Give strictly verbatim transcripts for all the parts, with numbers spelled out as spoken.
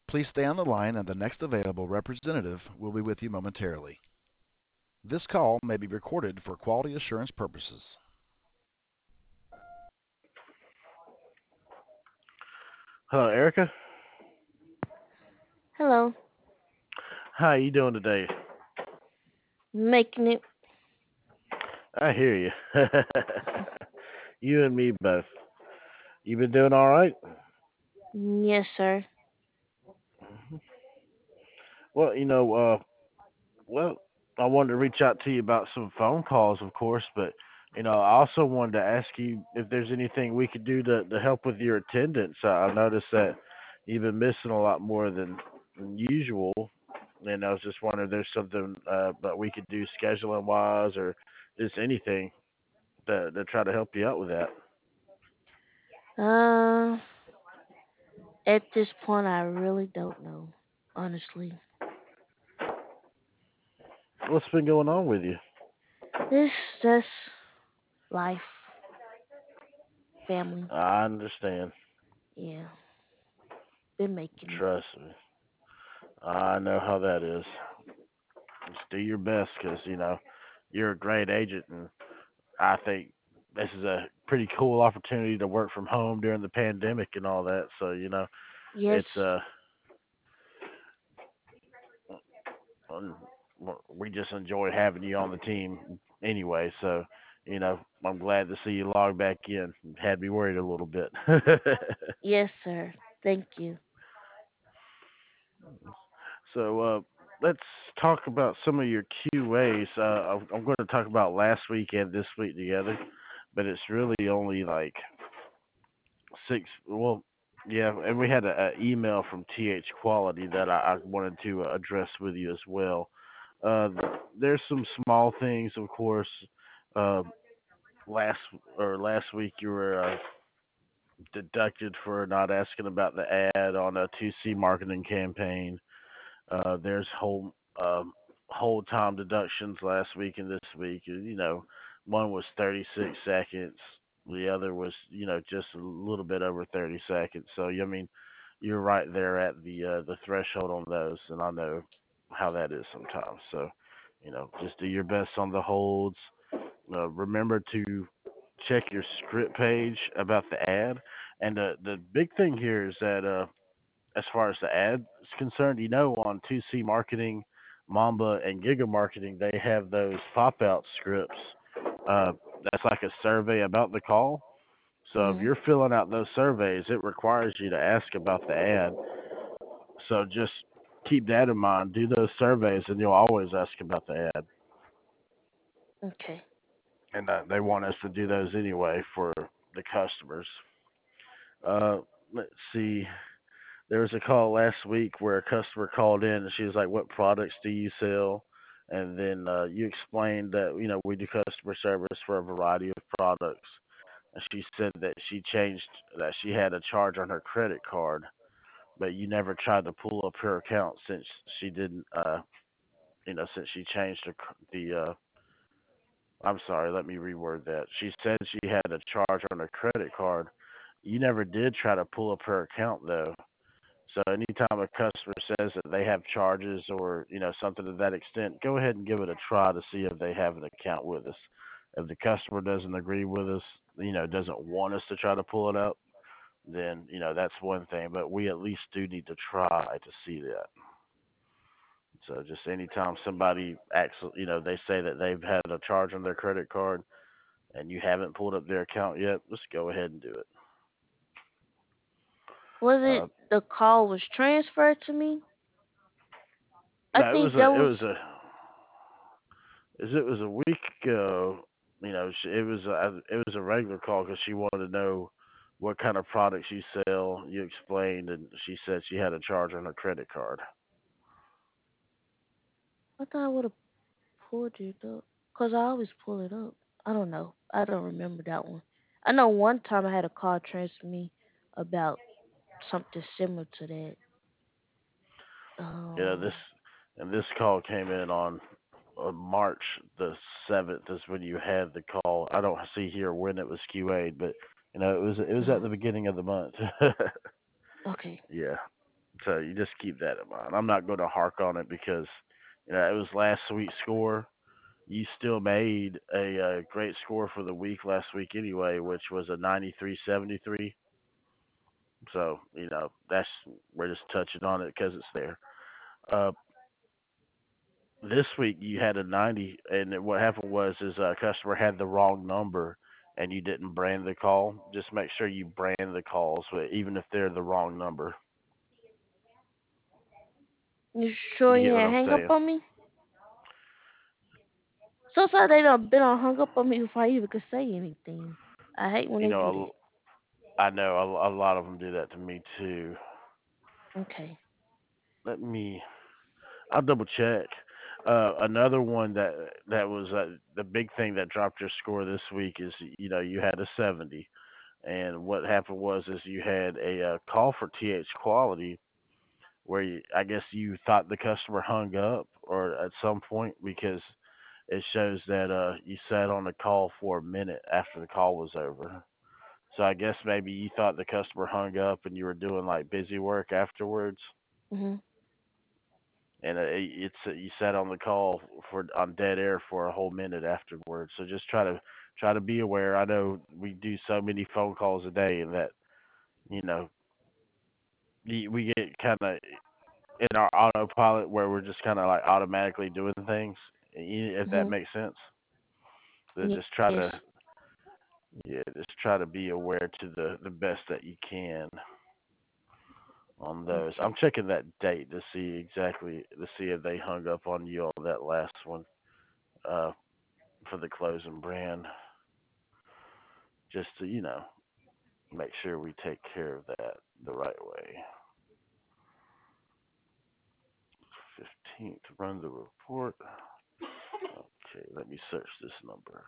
Please stay on the line, and the next available representative will be with you momentarily. This call may be recorded for quality assurance purposes. Hello, Erica. Hello. How you doing today? Making it. I hear you. You and me both. You been doing all right? Yes, sir. Mhm. Well, you know, uh, well, I wanted to reach out to you about some phone calls, of course, but you know, I also wanted to ask you if there's anything we could do to to help with your attendance. Uh, I noticed that you've been missing a lot more than, than usual, and I was just wondering if there's something uh, that we could do scheduling wise or just anything to to try to help you out with that. Uh, at this point, I really don't know. Honestly, What's been going on with you? it's just life, family. I understand. Yeah, been making it. Trust me. I know how that is. Just do your best because, you know, you're a great agent, and I think this is a pretty cool opportunity to work from home during the pandemic and all that. So, you know, Yes, it's, uh, um, we just enjoy having you on the team anyway. So, you know, I'm glad to see you log back in. Had me worried a little bit. yes, sir. Thank you. So uh, let's talk about some of your Q As. Uh, I'm I'm going to talk about last week and this week together, but it's really only like six. Well, yeah, and we had an email from T H Quality that I, I wanted to uh, address with you as well. Uh, there's some small things, of course. Uh, last or last week you were uh, deducted for not asking about the ad on a two C marketing campaign. Uh, there's whole um, whole time deductions last week and this week. You know, one was thirty-six seconds. The other was, you know, just a little bit over thirty seconds. So, I mean, you're right there at the uh, the threshold on those, and I know how that is sometimes. So, you know, just do your best on the holds. Uh, remember to check your script page about the ad. And the the big thing here is that uh, as far as the ad is concerned, you know, on two C Marketing, Mamba, and Giga Marketing, they have those pop out scripts. Uh, that's like a survey about the call. So if Mhm. you're filling out those surveys, it requires you to ask about the ad. So just keep that in mind. Do those surveys, and you'll always ask about the ad. Okay. And uh, they want us to do those anyway for the customers. Uh, let's see. There was a call last week where a customer called in and she was like, "What products do you sell?" And then uh, you explained that you know we do customer service for a variety of products. And she said that she changed that she had a charge on her credit card, but you never tried to pull up her account since she didn't, uh, you know, since she changed the the. Uh, I'm sorry, let me reword that. She said she had a charge on her credit card. You never did try to pull up her account though. So anytime a customer says that they have charges or you know something to that extent, go ahead and give it a try to see if they have an account with us. If the customer doesn't agree with us, you know, doesn't want us to try to pull it up, then you know that's one thing. But we at least do need to try to see that. So just anytime somebody acts, you know, they say that they've had a charge on their credit card and you haven't pulled up their account yet, just go ahead and do it. Was Uh, it the call was transferred to me? I no, it was think a, that it was. was a Is it was a week ago. You know, she, it was a, it was a regular call because she wanted to know what kind of products you sell. You explained, and she said she had a charge on her credit card. I thought I would have pulled it up. Cause I always pull it up. I don't know. I don't remember that one. I know one time I had a call transfer me about something similar to that. You know this, Um, and this call came in on uh, March the seventh is when you had the call. I don't see here when it was Q A'd, but you know it was it was at uh, the beginning of the month. okay. Yeah. So you just keep that in mind. I'm not going to hark on it because you know it was last week's score. You still made a, uh great score for the week last week anyway, which was a ninety-three seventy-three. So you know that's we're just touching on it because it's there. Uh, this week you had a ninety, and what happened was is a customer had the wrong number, and you didn't brand the call. Just make sure you brand the calls, even if they're the wrong number. You sure You he get what ain't I'm hang up saying? on me? So sorry they done been on hung up on me before I even could say anything. I hate when You they do know, that. a- I know a, a lot of them do that to me too. Okay. Let me. I'll double check. Uh, another one that that was uh, the big thing that dropped your score this week is you know you had a seventy, and what happened was is you had a uh, call for T H quality where you, I guess you thought the customer hung up or at some point because it shows that uh, you sat on the call for a minute after the call was over. So I guess maybe you thought the customer hung up and you were doing like busy work afterwards, Mhm. and uh, it's uh, you sat on the call for on dead air for a whole minute afterwards. So just try to try to be aware. I know we do so many phone calls a day, and that you know we get kind of in our autopilot where we're just kind of like automatically doing things. If that Mhm. makes sense, so Ye- just try Yes. to yeah, just try to be aware to the the best that you can on those. Okay. I'm checking that date to see exactly to see if they hung up on you on that last one uh, for the closing brand, just to you know make sure we take care of that the right way. fifteenth, run the report. Okay, let me search this number.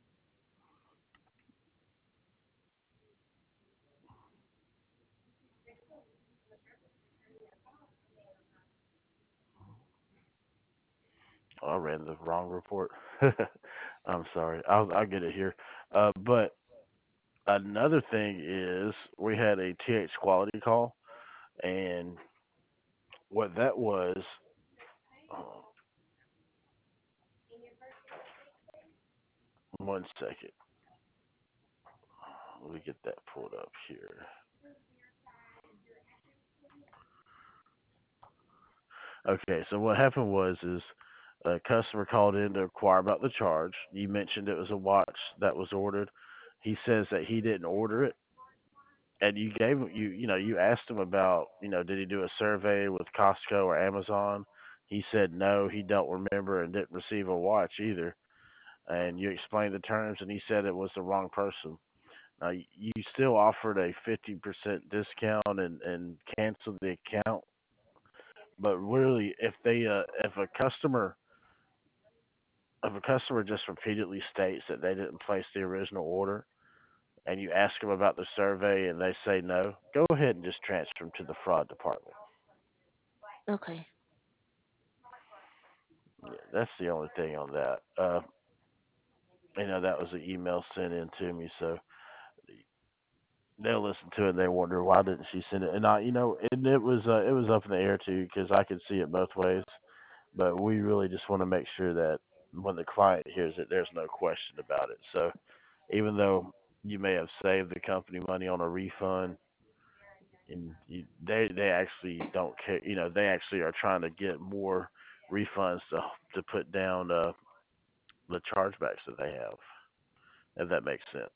Oh, I ran the wrong report. I'm sorry. I'll I'll get it here. Uh, but another thing is we had a T H quality call, and what that was. Oh, one second. Let me get that pulled up here. Okay, so what happened was is a customer called in to inquire about the charge. You mentioned it was a watch that was ordered. He says that he didn't order it, and you gave him you you know you asked him about you know did he do a survey with Costco or Amazon. He said no, he don't remember and didn't receive a watch either. And you explained the terms, and he said it was the wrong person. Now you still offered a fifty percent discount and and canceled the account, but really if they uh, if a customer if a customer just repeatedly states that they didn't place the original order and you ask them about the survey and they say no, go ahead and just transfer them to the fraud department. Okay. Yeah, that's the only thing on that. Uh, you know, that was an email sent in to me, so they'll listen to it and they wonder why didn't she send it. And I, you know, and it was uh, it was up in the air too because I could see it both ways. But we really just want to make sure that when the client hears it, there's no question about it. So even though you may have saved the company money on a refund, and you, they they actually don't care. You know, they actually are trying to get more refunds to to put down uh, the chargebacks that they have. If that makes sense,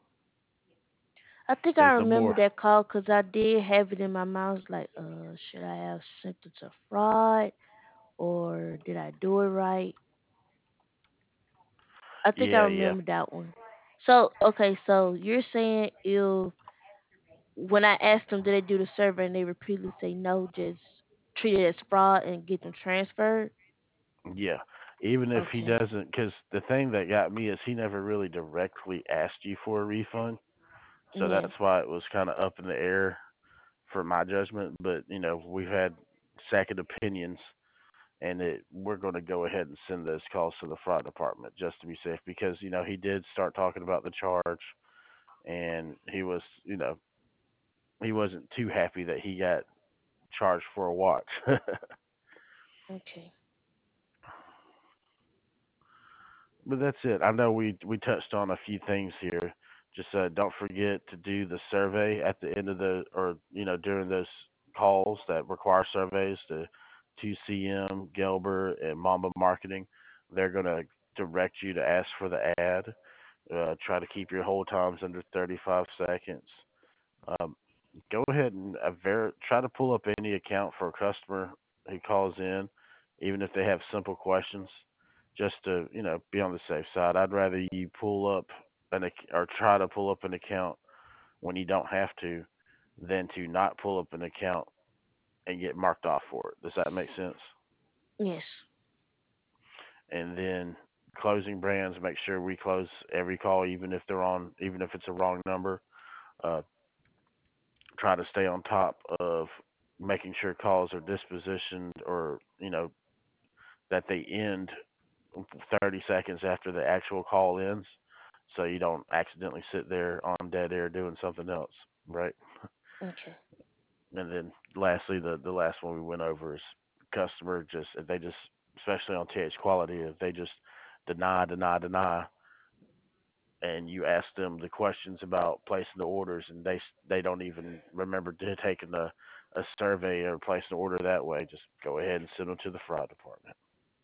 I think I because the remember more, that call because I did have it in my mind. Like, uh, should I have sent it to fraud or did I do it right? I think I yeah, yeah, remember that one. So, okay, so you're saying if when I asked them did they do the survey and they repeatedly say no, just treat it as fraud and get them transferred? yeah. Even if he Okay. doesn't, because the thing that got me is he never really directly asked you for a refund, so Yeah. that's why it was kind of up in the air for my judgment. But you know, we've had second opinions, and it, we're going to go ahead and send those calls to the fraud department just to be safe because you know he did start talking about the charge, and he was you know he wasn't too happy that he got charge for a watch. Okay. But that's it. I know we we touched on a few things here. Just uh, don't forget to do the survey at the end of the, or you know, during those calls that require surveys to two C M, Gelber, and Mamba Marketing. They're gonna direct you to ask for the ad. Uh, try to keep your hold times under thirty-five seconds. Um, Go ahead and uh, ver- try to pull up any account for a customer who calls in, even if they have simple questions, just to you know be on the safe side. I'd rather you pull up an ac- or try to pull up an account when you don't have to, than to not pull up an account and get marked off for it. Does that make sense? Yes. And then closing brands, make sure we close every call, even if they're on, even if it's a wrong number. Uh, Try to stay on top of making sure calls are dispositioned, or you know that they end thirty seconds after the actual call ends, so you don't accidentally sit there on dead air doing something else, right? Okay. And then lastly, the the last one we went over is customer, just if they just, especially on T H quality, if they just deny deny deny, and you ask them the questions about placing the orders, and they they don't even remember to taking a a survey or placing an order that way, just go ahead and send them to the fraud department.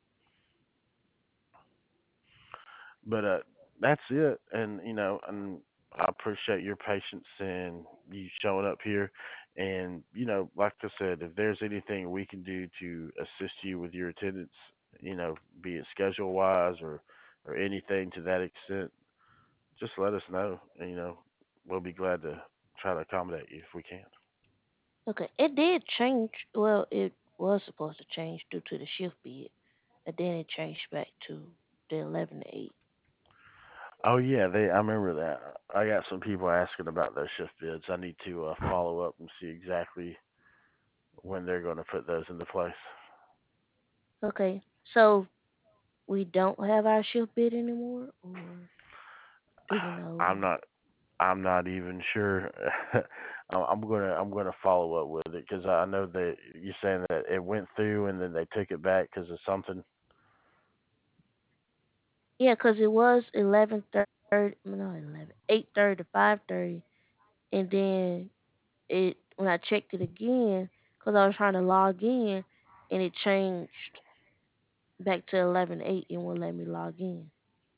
But uh, that's it, and you know, and I appreciate your patience and you showing up here. And you know, like I said, if there's anything we can do to assist you with your attendance, you know, be it schedule wise or or anything to that extent, just let us know. And, you know, we'll be glad to try to accommodate you if we can. Okay. It did change. Well, it was supposed to change due to the shift bid, and then it changed back to the eleven to eight. Oh yeah, they. I remember that. I got some people asking about those shift bids. I need to uh, follow up and see exactly when they're going to put those into place. Okay. So we don't have our shift bid anymore, or even though. I'm not. I'm not even sure. I'm I'm gonna. I'm gonna follow up with it because I know that you're saying that it went through and then they took it back because of something. Yeah, 'cause it was eleven thirty, no, eleven, eight thirty to five thirty, and then it when I checked it again, 'cause I was trying to log in, and it changed back to eleven eight and wouldn't let me log in.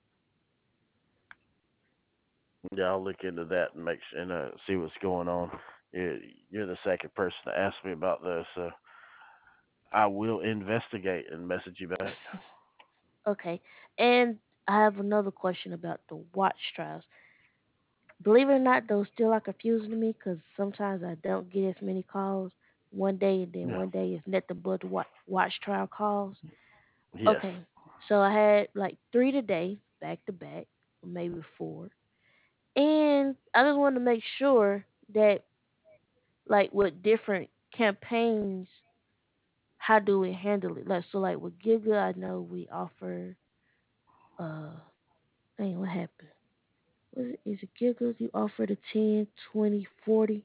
Yeah, I'll look into that and make sure and uh, see what's going on. You're, you're the second person to ask me about this, so I will investigate and message you back. Okay, and I have another question about the watch trials. Believe it or not, those still are confusing to me, 'cause sometimes I don't get as many calls one day, and then Yeah. one day it's nothing but watch, watch trial calls. Yes. Okay, so I had like three today, back to back, or maybe four. And I just wanted to make sure that, like, with different campaigns, how do we handle it? Like, so, like, with Giga, I know we offer, uh, dang, what happened? Was it, is it Giga? You offer the ten, twenty, forty?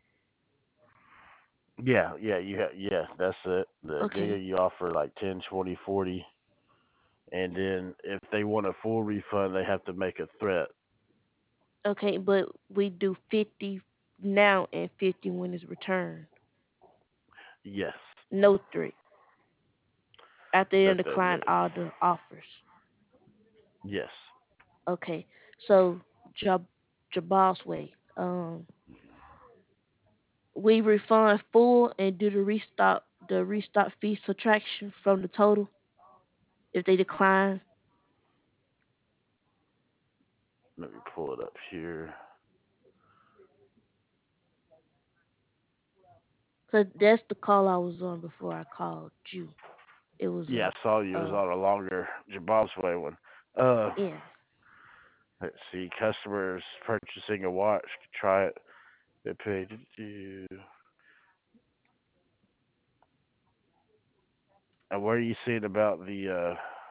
Yeah, yeah, you ha- yeah, that's it. The Okay, Giga you offer like ten, twenty, forty, and then if they want a full refund, they have to make a threat. okay, but we do fifty now and fifty when it's returned. Yes. No threat. After they That that, decline that all the offers. yes. Okay, so Jab Jabbal's way. Um, we refund full and do the restock the restock fee subtraction from the total if they decline. Let me pull it up here. Cause that's the call I was on before I called you. It was Yeah, a I saw you was uh on a longer Jabob's way one. Uh, yeah. let's see. Customers purchasing a watch could try it. They paid. And what are you seeing about the? Uh,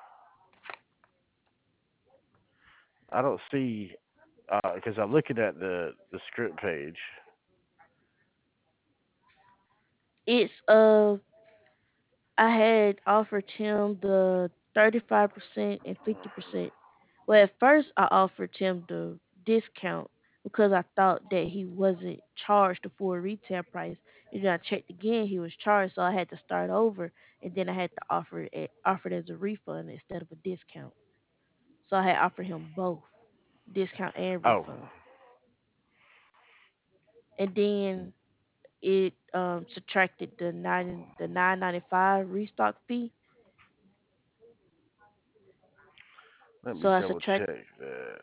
I don't see because I'm looking at the the script page. It's uh I had offered him the thirty-five percent and fifty percent. Well, at first I offered him the discount because I thought that he wasn't charged the full retail price. And then I checked again, he was charged, so I had to start over, and then I had to offer it offered as a refund instead of a discount. So I had offered him both discount and Oh, refund, and then it um subtracted the nine the nine ninety five restock fee. let So me I double subtract check that.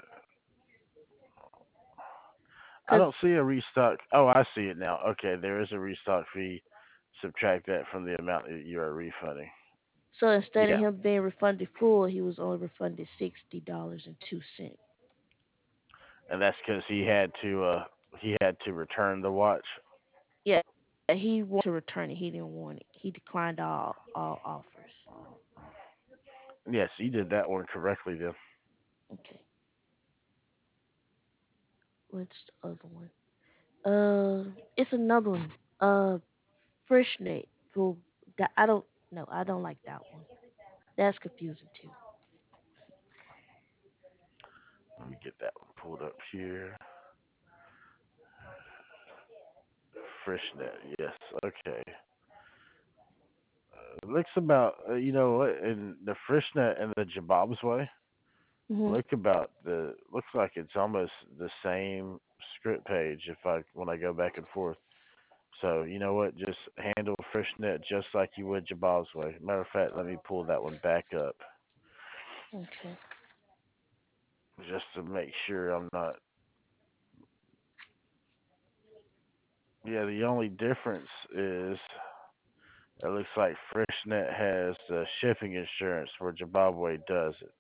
I because don't see a restock. Oh, I see it now. Okay, there is a restock fee. Subtract that from the amount that you are refunding. so instead of Yeah, him being refunded full, he was only refunded sixty dollars and two cents. and that's because he had to uh he had to return the watch. Yeah, he wanted to return it. He didn't want it. He declined all all offers. Yes, you did that one correctly then. Okay, what's the other one? Uh, it's another one. Uh, Freshnet. Well, that I don't no, I don't like that one. That's confusing too. Let me get that one pulled up here. Freshnet, yes. Okay. Uh, looks about uh, you know what in the Freshnet and the Jabob's way. Mhm. Look about the looks like it's almost the same script page if I when I go back and forth. So you know what? Just handle Freshnet just like you would Jabob's way. Matter of fact, let me pull that one back up Okay. just to make sure I'm not. Yeah, the only difference is it looks like Freshnet has the shipping insurance where Zimbabwe doesn't.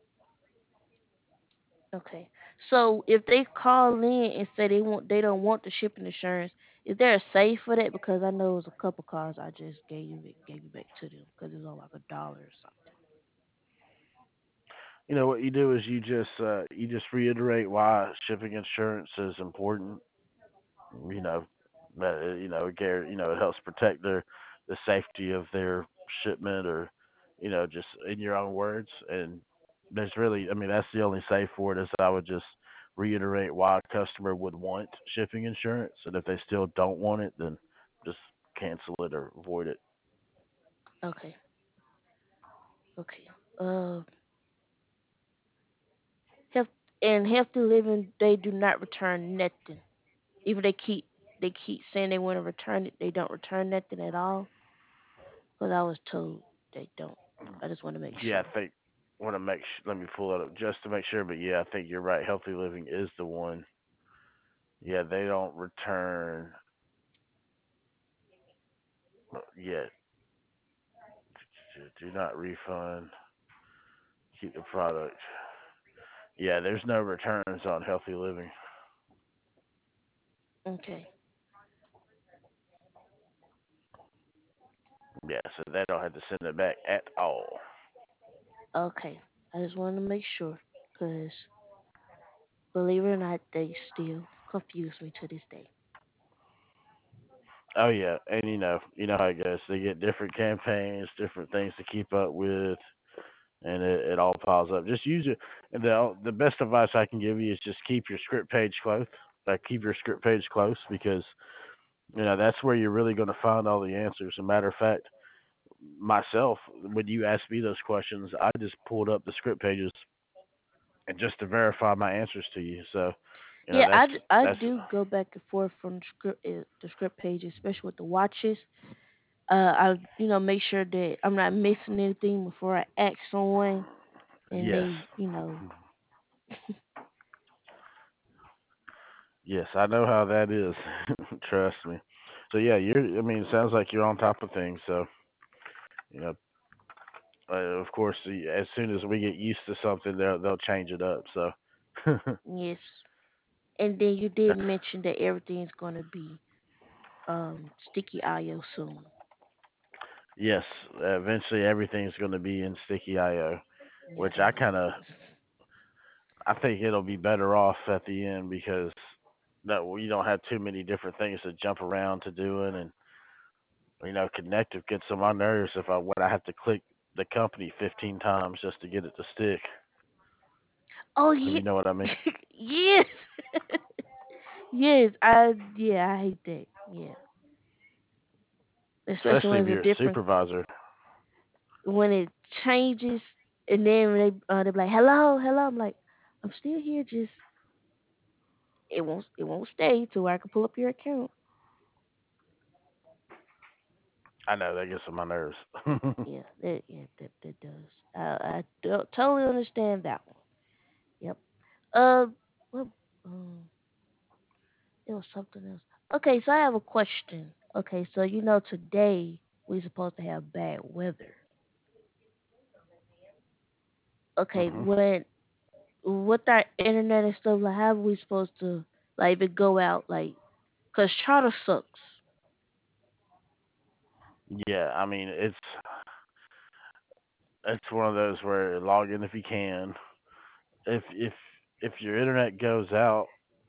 Okay. So if they call in and say they want they don't want the shipping insurance, is there a safe for that? Because I know it was a couple calls I just gave it gave it back to them because it was on like a dollar or something. You know what you do is you just uh, you just reiterate why shipping insurance is important. You know, that uh, you know, gar- you know, it helps protect their the safety of their shipment, or you know, just in your own words. And there's really, I mean, that's the only safe for it is I would just reiterate why a customer would want shipping insurance, and if they still don't want it, then just cancel it or avoid it. Okay. Okay. Uh, health and healthy living, they do not return nothing. Even they keep they keep saying they want to return it, they don't return nothing at all. Because I was told they don't. I just want to make Yeah, sure. I think want to make sh- let me pull that up just to make sure, but yeah, I think you're right. Healthy living is the one. Yeah, they don't return. Yeah, do not refund. Keep the product. Yeah, there's no returns on healthy living. Okay. Yeah, so they don't have to send it back at all. Okay. I just want to make sure. Because believe it or not, they still confuse me to this day. Oh yeah, and you know, you know how it goes. They get different campaigns, different things to keep up with, and it, it all piles up. Just use it. And the the best advice I can give you is just keep your script page close. Like keep your script page close because you know that's where you're really going to find all the answers. As a matter of fact, myself, when you asked me those questions, I just pulled up the script pages and just to verify my answers to you. So, you know, Yeah, that's I, d- I that's do go back and forth from the script, uh, the script page, especially with the watches. Uh, I you know make sure that I'm not missing anything before I ask someone, and yes, they you know yes, I know how that is. Trust me. So yeah, you're. I mean, it sounds like you're on top of things. So you know, uh, of course, the- as soon as we get used to something, they'll they'll change it up. So yes. And then you did mention that everything's gonna be um sticky I O soon. yes, eventually everything's going to be in sticky I O, Yeah. which I kind of I think it'll be better off at the end because that we don't have too many different things to jump around to do it, and You know, connective gets on my nerves if I when I have to click the company fifteen times just to get it to stick. Oh If yeah, you know what I mean. yes, yes. I yeah, I hate that. Yeah, especially Especially when if it's a you're a different supervisor. when it changes, and then when they uh, they're like, "Hello, hello." I'm like, "I'm still here. Just it won't it won't stay till I can pull up your account." I know that gets on my nerves. Yeah, that yeah that that does. I I do, totally understand that one. Yep. Uh, well, um, it was something else. Okay, so I have a question. Okay, so you know today we're supposed to have bad weather. Okay, hmm when with our internet and stuff, like how are we supposed to like if it go out like? Cause charter sucks. Yeah, I mean it's it's one of those where log in if you can. If if if your internet goes out,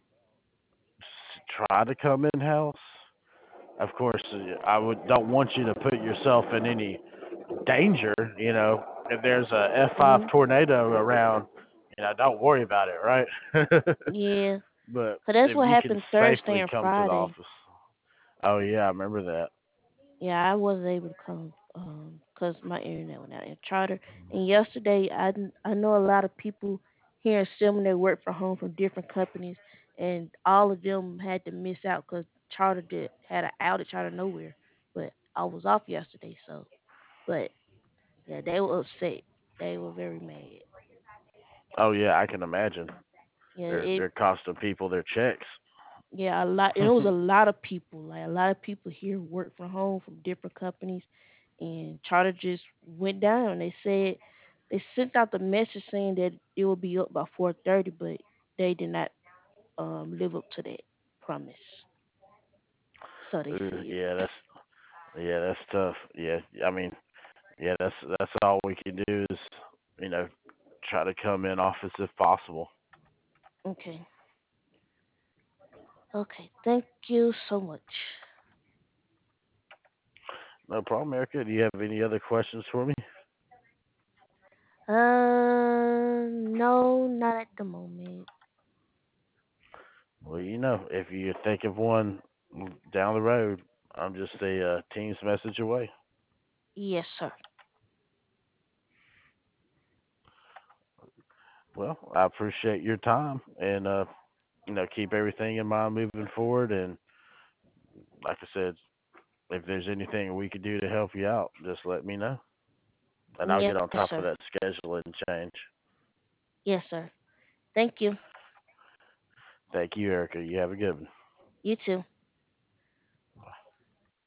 s- try to come in house. Of course, uh, I would don't want you to put yourself in any danger. You know, if there's a F five Mhm. tornado around, you know, don't worry about it, right? Yeah. But Cause that's if what you can happened Thursday safely and come to the Friday. office. Oh yeah, I remember that. Yeah, I wasn't able to come um because my internet went out in charter. And yesterday, I didn't- I know a lot of people here in Selma they work from home from different companies, and all of them had to miss out because charter did had an outage out of nowhere. But I was off yesterday, so but yeah, they were upset. They were very mad. Oh yeah, I can imagine. Yeah, They're it they're costing people their checks. yeah a lot. And it was a lot of people. Like a lot of people here work from home from different companies, and charter just went down. They said they sent out the message saying that it will be up by four thirty, but they did not um live up to that promise. So they Uh, said. yeah, that's yeah, that's tough. Yeah, I mean, yeah, that's that's all we can do is, you know, try to come in office if possible. Okay. Okay. Thank you so much. No problem, Erica. Do you have any other questions for me? Uh, no, not at the moment. Well, you know, if you think of one down the road, I'm just a uh, Teams message away. Yes, sir. Well, I appreciate your time, and uh, you know, keep everything in mind moving forward. And like I said, if there's anything we could do to help you out, just let me know, and I'll Yes, get on top of sir. that scheduling change. Yes, sir. Thank you. Thank you, Erica. You have a good one. You too.